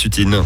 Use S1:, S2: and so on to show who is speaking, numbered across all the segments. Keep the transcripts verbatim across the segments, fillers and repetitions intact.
S1: Suttine.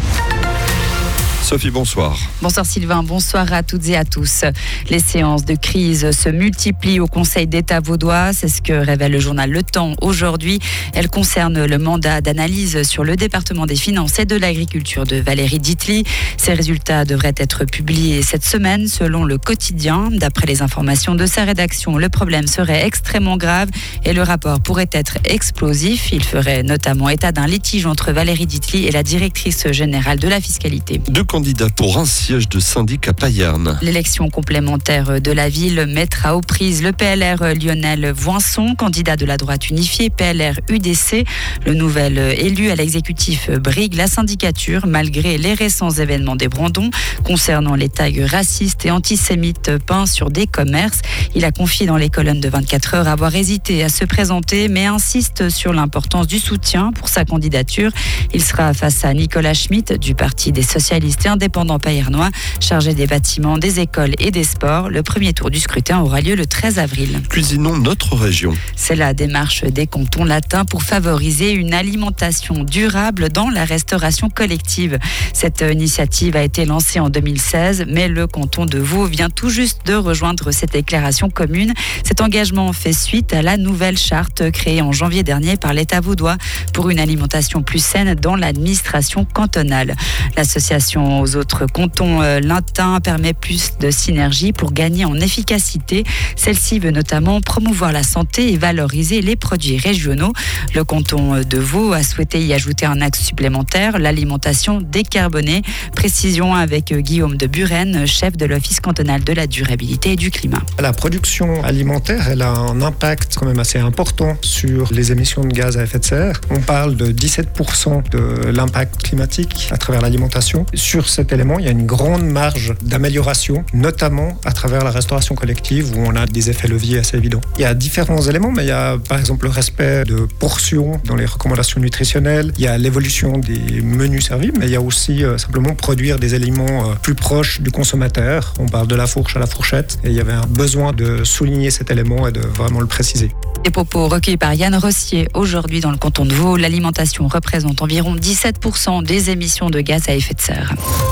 S1: Sophie, bonsoir.
S2: Bonsoir Sylvain, bonsoir à toutes et à tous. Les séances de crise se multiplient au Conseil d'État vaudois. C'est ce que révèle le journal Le Temps aujourd'hui. Elles concernent le mandat d'analyse sur le département des finances et de l'agriculture de Valérie Ditely. Ces résultats devraient être publiés cette semaine selon le quotidien. D'après les informations de sa rédaction, le problème serait extrêmement grave et le rapport pourrait être explosif. Il ferait notamment état d'un litige entre Valérie Ditely et la directrice générale de la fiscalité.
S1: Deux candidats pour un siège de syndic à Payerne.
S2: L'élection complémentaire de la ville mettra aux prises le P L R Lionel Voinson, candidat de la droite unifiée P L R U D C. Le nouvel élu à l'exécutif brigue la syndicature malgré les récents événements des Brandons concernant les tags racistes et antisémites peints sur des commerces. Il a confié dans les colonnes de vingt-quatre heures avoir hésité à se présenter mais insiste sur l'importance du soutien pour sa candidature. Il sera face à Nicolas Schmitt du Parti des socialistes indépendant payernois, chargé des bâtiments, des écoles et des sports. Le premier tour du scrutin aura lieu le treize avril.
S1: Cuisinons notre région.
S2: C'est la démarche des cantons latins pour favoriser une alimentation durable dans la restauration collective. Cette initiative a été lancée en deux mille seize, mais le canton de Vaud vient tout juste de rejoindre cette déclaration commune. Cet engagement fait suite à la nouvelle charte créée en janvier dernier par l'État vaudois pour une alimentation plus saine dans l'administration cantonale. L'association aux autres cantons euh, latins permet plus de synergie pour gagner en efficacité. Celle-ci veut notamment promouvoir la santé et valoriser les produits régionaux. Le canton de Vaud a souhaité y ajouter un axe supplémentaire, l'alimentation décarbonée. Précision avec Guillaume de Buren, chef de l'Office cantonal de la durabilité et du climat.
S3: La production alimentaire, elle a un impact quand même assez important sur les émissions de gaz à effet de serre. On parle de dix-sept pour cent de l'impact climatique à travers l'alimentation. Sur cet élément, il y a une grande marge d'amélioration, notamment à travers la restauration collective où on a des effets leviers assez évidents. Il y a différents éléments, mais il y a par exemple le respect de portions dans les recommandations nutritionnelles, il y a l'évolution des menus servis, mais il y a aussi euh, simplement produire des aliments euh, plus proches du consommateur. On parle de la fourche à la fourchette et il y avait un besoin de souligner cet élément et de vraiment le préciser.
S2: Des propos recueillis par Yann Rossier. Aujourd'hui, dans le canton de Vaud, l'alimentation représente environ dix-sept pour cent des émissions de gaz à effet de serre.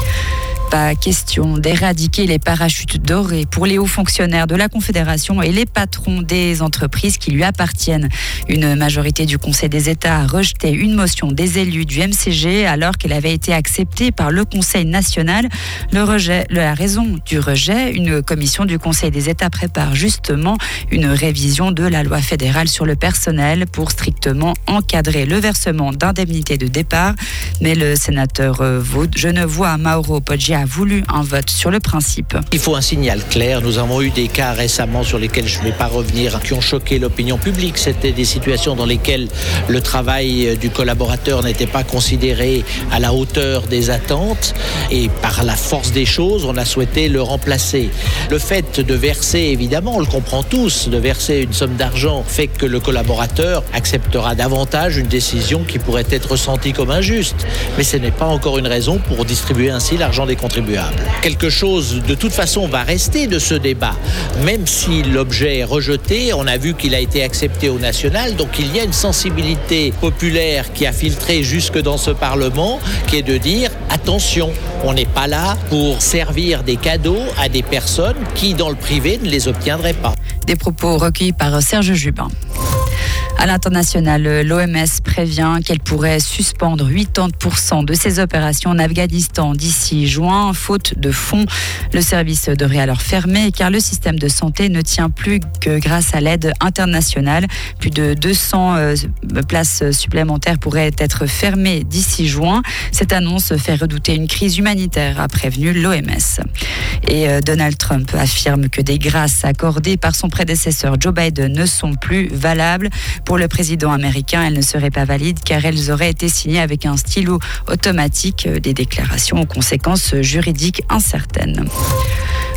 S2: Pas question d'éradiquer les parachutes dorés pour les hauts fonctionnaires de la Confédération et les patrons des entreprises qui lui appartiennent. Une majorité du Conseil des États a rejeté une motion des élus du M C G alors qu'elle avait été acceptée par le Conseil national. Le rejet, la raison du rejet, une commission du Conseil des États prépare justement une révision de la loi fédérale sur le personnel pour strictement encadrer le versement d'indemnités de départ. Mais le sénateur genevois Mauro Poggi a voulu un vote sur le principe.
S4: Il faut un signal clair. Nous avons eu des cas récemment sur lesquels je ne vais pas revenir, qui ont choqué l'opinion publique. C'était des situations dans lesquelles le travail du collaborateur n'était pas considéré à la hauteur des attentes et par la force des choses, on a souhaité le remplacer. Le fait de verser, évidemment, on le comprend tous, de verser une somme d'argent fait que le collaborateur acceptera davantage une décision qui pourrait être ressentie comme injuste. Mais ce n'est pas encore une raison pour distribuer ainsi l'argent des contribuables. Quelque chose, de toute façon, va rester de ce débat. Même si l'objet est rejeté, on a vu qu'il a été accepté au national, donc il y a une sensibilité populaire qui a filtré jusque dans ce Parlement, qui est de dire, attention, on n'est pas là pour servir des cadeaux à des personnes qui, dans le privé, ne les obtiendraient pas.
S2: Des propos recueillis par Serge Jubin. À l'international, l'O M S prévient qu'elle pourrait suspendre quatre-vingt-dix pour cent de ses opérations en Afghanistan d'ici juin, faute de fonds. Le service devrait alors fermer car le système de santé ne tient plus que grâce à l'aide internationale. Plus de deux cents places supplémentaires pourraient être fermées d'ici juin. Cette annonce fait redouter une crise humanitaire, a prévenu l'O M S. Et Donald Trump affirme que des grâces accordées par son prédécesseur Joe Biden ne sont plus valables. Pour le président américain, elles ne seraient pas valides car elles auraient été signées avec un stylo automatique, des déclarations aux conséquences juridiques incertaines.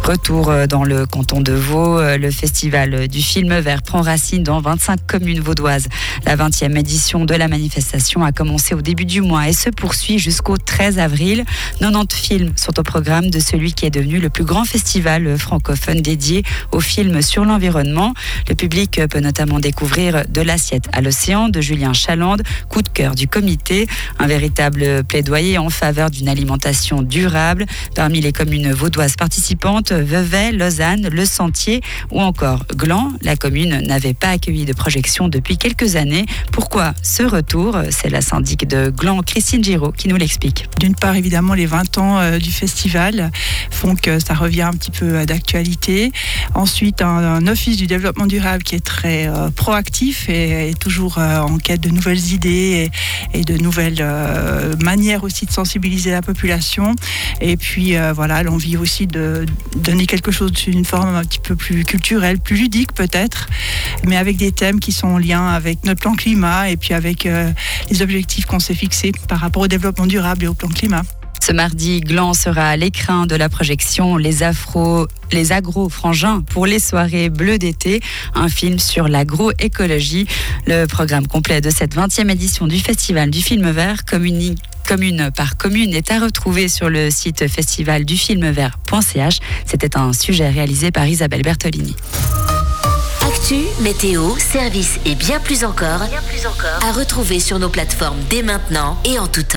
S2: Retour dans le canton de Vaud, le festival du film vert prend racine dans vingt-cinq communes vaudoises. La vingtième édition de la manifestation a commencé au début du mois et se poursuit jusqu'au treize avril. quatre-vingt-dix films sont au programme de celui qui est devenu le plus grand festival francophone dédié aux films sur l'environnement. Le public peut notamment découvrir De l'assiette à l'océan de Julien Chalande, coup de cœur du comité, un véritable plaidoyer en faveur d'une alimentation durable. Parmi les communes vaudoises participantes, Vevey, Lausanne, Le Sentier ou encore Gland. La commune n'avait pas accueilli de projection depuis quelques années. Pourquoi ce retour? C'est la syndic de Gland, Christine Giraud, qui nous l'explique.
S5: D'une part, évidemment, les vingt ans euh, du festival font que ça revient un petit peu d'actualité. Ensuite, un, un office du développement durable qui est très euh, proactif et est toujours euh, en quête de nouvelles idées et, et de nouvelles euh, manières aussi de sensibiliser la population. Et puis, euh, voilà, l'envie aussi de donner quelque chose d'une forme un petit peu plus culturelle, plus ludique peut-être, mais avec des thèmes qui sont en lien avec notre plan climat et puis avec euh, les objectifs qu'on s'est fixés par rapport au développement durable et au plan climat.
S2: Ce mardi, Gland sera à l'écrin de la projection Les Afro, les agro-frangins pour les soirées bleues d'été, un film sur l'agroécologie. Le programme complet de cette vingtième édition du Festival du film vert communique commune par commune est à retrouver sur le site festivaldufilmevert point c h. C'était un sujet réalisé par Isabelle Bertolini.
S6: Actu, météo, services et bien plus encore, bien plus encore à retrouver sur nos plateformes dès maintenant et en tout temps.